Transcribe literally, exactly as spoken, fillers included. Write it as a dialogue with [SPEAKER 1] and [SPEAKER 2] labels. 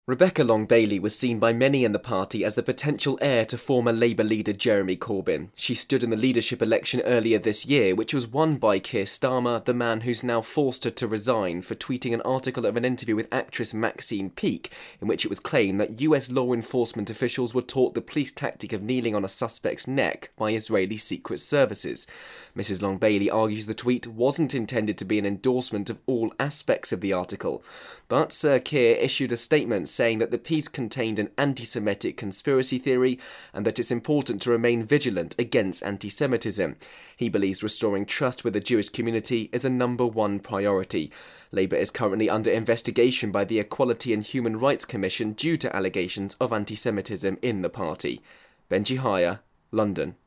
[SPEAKER 1] Rebecca Long-Bailey was seen by many in the party as the potential heir to former Labour leader Jeremy Corbyn. She stood in the leadership election earlier this year, which was won by Keir Starmer, the man who's now forced her to resign for tweeting an article of an interview with actress Maxine Peake, in which it was claimed that U S law enforcement officials were taught the police tactic of kneeling on a suspect's neck by Israeli secret services. Missus Long-Bailey argues the tweet wasn't intended to be an endorsement of all aspects of the article, but Sir Keir issued a statement saying that the piece contained an anti-Semitic conspiracy theory and that it's important to remain vigilant against anti-Semitism. He believes restoring trust with the Jewish community is a number one priority. Labour is currently under investigation by the Equality and Human Rights Commission due to allegations of anti-Semitism in the party. Benji Haya, London.